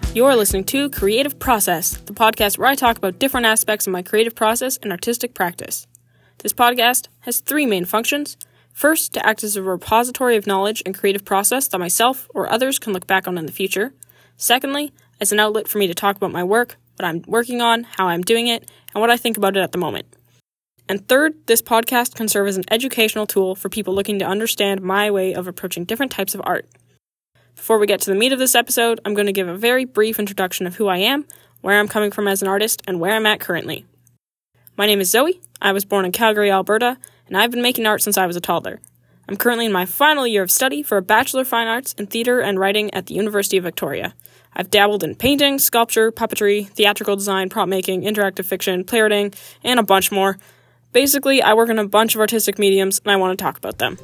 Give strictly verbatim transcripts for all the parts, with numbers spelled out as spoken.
You're listening to Creative Process, the podcast where I talk about different aspects of my creative process and artistic practice. This podcast has three main functions. First, to act as a repository of knowledge and creative process that myself or others can look back on in the future. Secondly, as an outlet for me to talk about my work, what I'm working on, how I'm doing it, and what I think about it at the moment. And third, this podcast can serve as an educational tool for people looking to understand my way of approaching different types of art. Before we get to the meat of this episode, I'm going to give a very brief introduction of who I am, where I'm coming from as an artist, and where I'm at currently. My name is Zoe. I was born in Calgary, Alberta, and I've been making art since I was a toddler. I'm currently in my final year of study for a Bachelor of Fine Arts in Theatre and Writing at the University of Victoria. I've dabbled in painting, sculpture, puppetry, theatrical design, prop making, interactive fiction, playwriting, and a bunch more. Basically, I work in a bunch of artistic mediums, and I want to talk about them.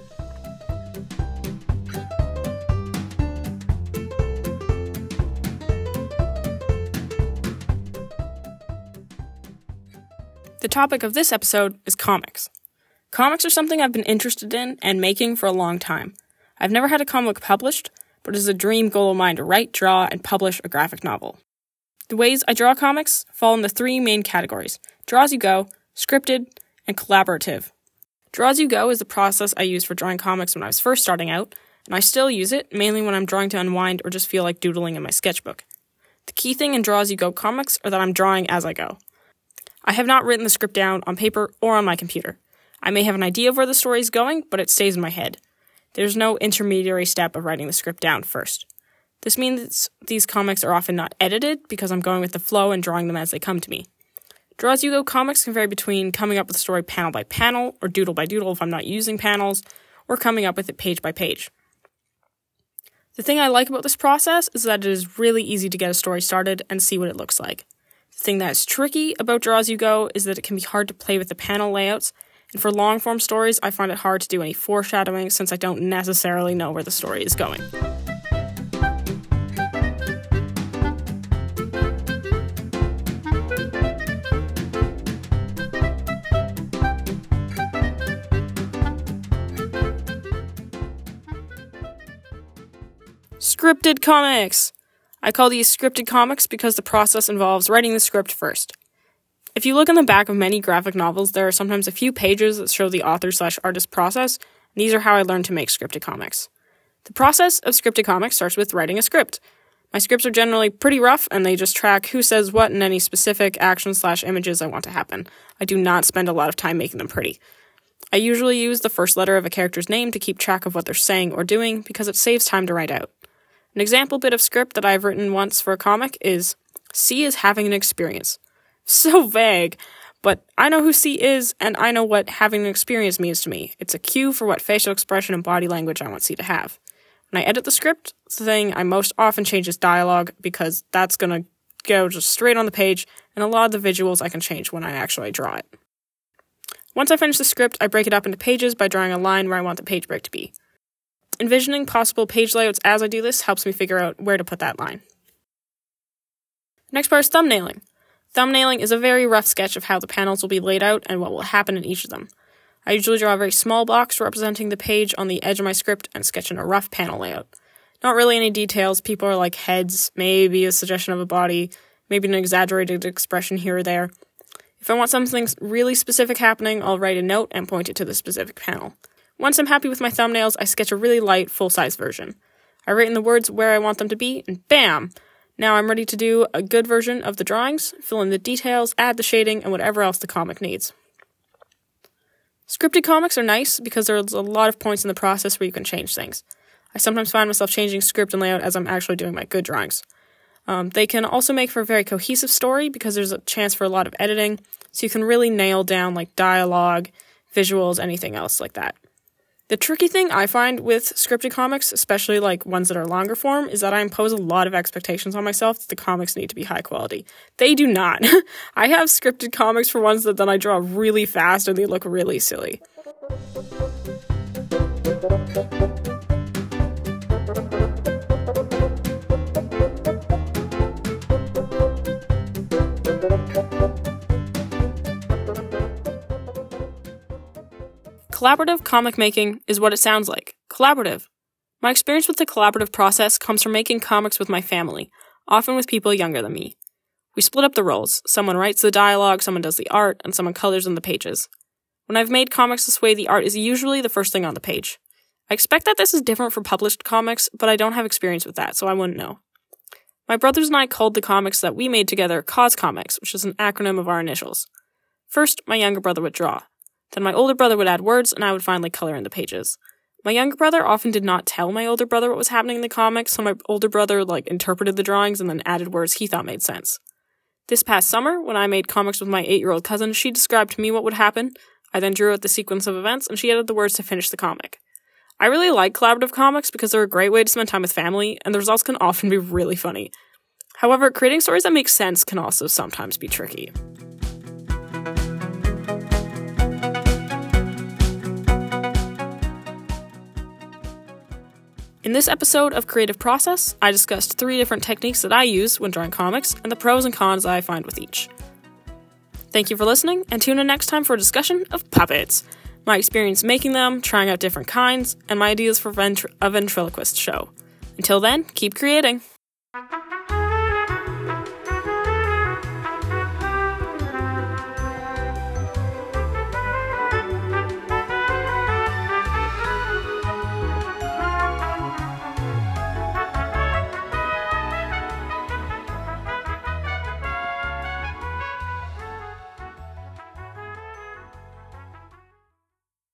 The topic of this episode is comics. Comics are something I've been interested in and making for a long time. I've never had a comic published, but it is a dream goal of mine to write, draw, and publish a graphic novel. The ways I draw comics fall into three main categories: draw as you go, scripted, and collaborative. Draw as you go is the process I used for drawing comics when I was first starting out, and I still use it, mainly when I'm drawing to unwind or just feel like doodling in my sketchbook. The key thing in draw as you go comics are that I'm drawing as I go. I have not written the script down on paper or on my computer. I may have an idea of where the story is going, but it stays in my head. There's no intermediary step of writing the script down first. This means these comics are often not edited because I'm going with the flow and drawing them as they come to me. Draw as you go comics can vary between coming up with a story panel by panel, or doodle by doodle if I'm not using panels, or coming up with it page by page. The thing I like about this process is that it is really easy to get a story started and see what it looks like. The thing that is tricky about Draw as you go is that it can be hard to play with the panel layouts, and for long-form stories I find it hard to do any foreshadowing since I don't necessarily know where the story is going. Scripted comics! I call these scripted comics because the process involves writing the script first. If you look on the back of many graphic novels, there are sometimes a few pages that show the author slash artist process, and these are how I learned to make scripted comics. The process of scripted comics starts with writing a script. My scripts are generally pretty rough, and they just track who says what and any specific action slash images I want to happen. I do not spend a lot of time making them pretty. I usually use the first letter of a character's name to keep track of what they're saying or doing because it saves time to write out. An example bit of script that I've written once for a comic is, C is having an experience. So vague, but I know who C is, and I know what having an experience means to me. It's a cue for what facial expression and body language I want C to have. When I edit the script, the thing I most often change is dialogue, because that's gonna go just straight on the page, and a lot of the visuals I can change when I actually draw it. Once I finish the script, I break it up into pages by drawing a line where I want the page break to be. Envisioning possible page layouts as I do this helps me figure out where to put that line. The next part is thumbnailing. Thumbnailing is a very rough sketch of how the panels will be laid out and what will happen in each of them. I usually draw a very small box representing the page on the edge of my script and sketch in a rough panel layout. Not really any details. People are like heads, maybe a suggestion of a body, maybe an exaggerated expression here or there. If I want something really specific happening, I'll write a note and point it to the specific panel. Once I'm happy with my thumbnails, I sketch a really light, full-size version. I write in the words where I want them to be, and bam! Now I'm ready to do a good version of the drawings, fill in the details, add the shading, and whatever else the comic needs. Scripted comics are nice because there's a lot of points in the process where you can change things. I sometimes find myself changing script and layout as I'm actually doing my good drawings. Um, they can also make for a very cohesive story because there's a chance for a lot of editing, so you can really nail down like dialogue, visuals, anything else like that. The tricky thing I find with scripted comics, especially like ones that are longer form, is that I impose a lot of expectations on myself that the comics need to be high quality. They do not. I have scripted comics for ones that then I draw really fast and they look really silly. Collaborative comic making is what it sounds like. Collaborative. My experience with the collaborative process comes from making comics with my family. often with people younger than me. We split up the roles. Someone writes the dialogue, someone does the art, and someone colors in the pages. When I've made comics this way, the art is usually the first thing on the page. I expect that this is different for published comics, but I don't have experience with that, so I wouldn't know. My brothers and I called the comics that we made together Cause Comics, which is an acronym of our initials. First, my younger brother would draw. Then my older brother would add words, and I would finally color in the pages. My younger brother often did not tell my older brother what was happening in the comics, so my older brother, like, interpreted the drawings and then added words he thought made sense. This past summer, when I made comics with my eight-year-old cousin, she described to me what would happen. I then drew out the sequence of events, and she added the words to finish the comic. I really like collaborative comics because they're a great way to spend time with family, and the results can often be really funny. However, creating stories that make sense can also sometimes be tricky. In this episode of Creative Process, I discussed three different techniques that I use when drawing comics and the pros and cons I find with each. Thank you for listening, and tune in next time for a discussion of puppets, my experience making them, trying out different kinds, and my ideas for ventri- a ventriloquist show. Until then, keep creating!